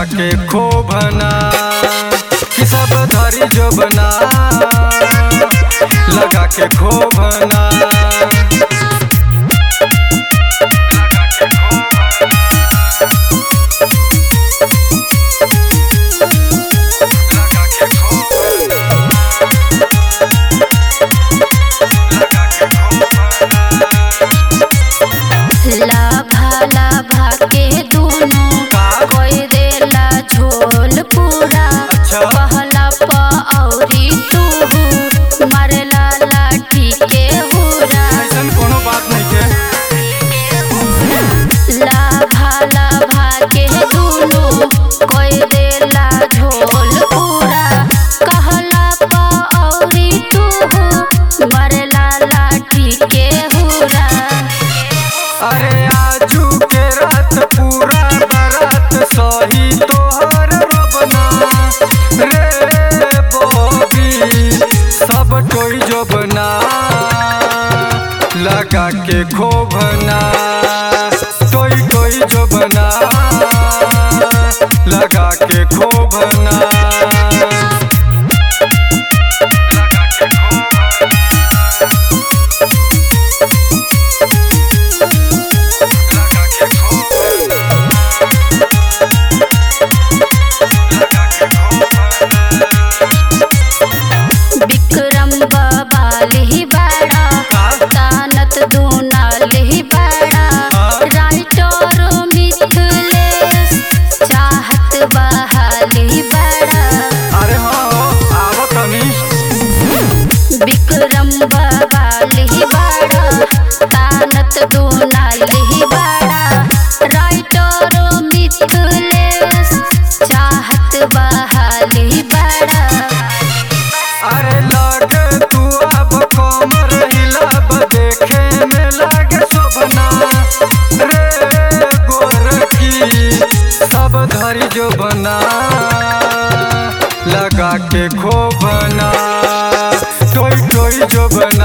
लगा के खोभना कि सब धरी जो बना लगा के खोभना। लाभा लाभा के दोनों कोई देला झोल पूरा पहला पौरी तू मारेला लाठी के हुरा। कोनो बात नहीं के लाभा लाभा के दोनों कोई देला झोल पूरा कहला पौरी तू मारेला लाठी के हुरा। अरे आजू के रात पूरा बारात सही तोहर रबना रे बोबी सब कोई जो बना लगा के खोभना कोई कोई जो बना लगा के खोभना। विक्रम बबाली बड़ा तानत दूनाली बड़ा राइटर मिथिलेश चाहत बहाली बड़ा। अरे हाँ आवत विक्रम बबाली बड़ा तानत दूनाली बड़ा राइटर मिथिलेश चाहत बहाली बड़ा। अरे लागे तू अब कमर हिलाब देखे में लागे शोभना रे गोरखी सब धरी जो बना लगा के खोभना टोई टोई जो बना।